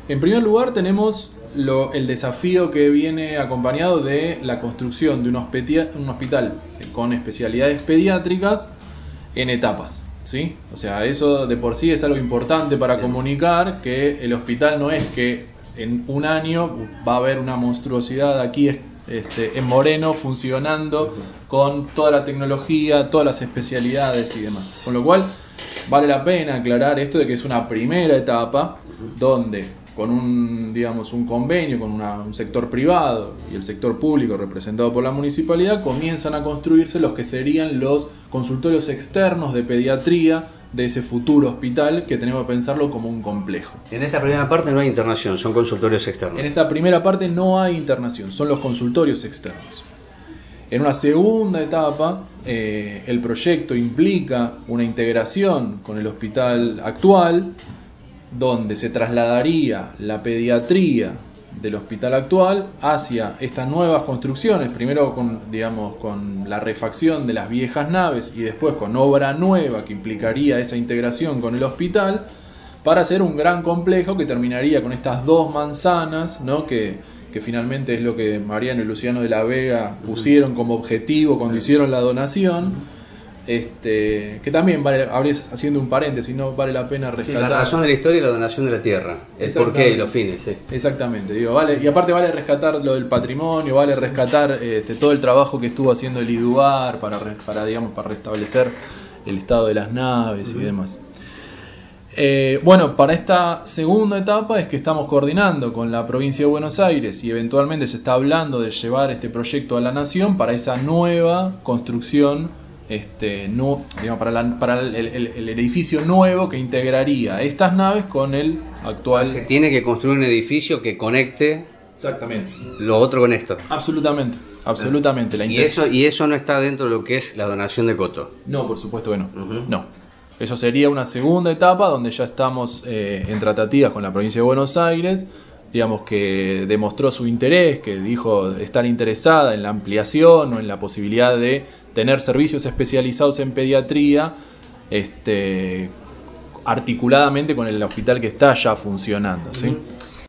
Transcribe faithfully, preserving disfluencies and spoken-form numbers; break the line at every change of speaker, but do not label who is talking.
En primer lugar tenemos lo, el desafío que viene acompañado de la construcción de un, hospital, un hospital con especialidades pediátricas en etapas, ¿sí? O sea, eso de por sí es algo importante para comunicar, que el hospital no es que en un año va a haber una monstruosidad aquí este, en Moreno funcionando con toda la tecnología, todas las especialidades y demás. Con lo cual vale la pena aclarar esto de que es una primera etapa donde con un, digamos, un convenio con una, un sector privado y el sector público representado por la municipalidad comienzan a construirse los que serían los consultorios externos de pediatría de ese futuro hospital, que tenemos que pensarlo como un complejo.
En esta primera parte no hay internación, son consultorios externos.
En esta primera parte no hay internación, son los consultorios externos. En una segunda etapa, eh, el proyecto implica una integración con el hospital actual, donde se trasladaría la pediatría del hospital actual hacia estas nuevas construcciones, primero con, digamos, con la refacción de las viejas naves y después con obra nueva que implicaría esa integración con el hospital, para hacer un gran complejo que terminaría con estas dos manzanas, ¿no? que, que finalmente es lo que Mariano y Luciano de la Vega pusieron como objetivo cuando hicieron la donación. Este, que también vale, haciendo un paréntesis, no vale la pena rescatar.
Sí, la razón de la historia y la donación de la tierra, el porqué y los fines. Sí.
Exactamente, digo, vale, y aparte vale rescatar lo del patrimonio, vale rescatar este, todo el trabajo que estuvo haciendo el IDUAR para, para, digamos, para restablecer el estado de las naves uh-huh. y demás. Eh, bueno, para esta segunda etapa es que estamos coordinando con la provincia de Buenos Aires y eventualmente se está hablando de llevar este proyecto a la nación para esa nueva construcción. Este, no, digamos, para, la, para el, el, el edificio nuevo que integraría estas naves con el actual.
Se tiene que construir un edificio que conecte
exactamente
lo otro con esto.
Absolutamente, absolutamente. La
y eso y eso no está dentro de lo que es la donación de coto.
No, por supuesto que no. Uh-huh. No. Eso sería una segunda etapa donde ya estamos eh, en tratativas con la provincia de Buenos Aires. Digamos que demostró su interés, que dijo estar interesada en la ampliación o en la posibilidad de tener servicios especializados en pediatría, este, articuladamente con el hospital que está ya funcionando, ¿sí?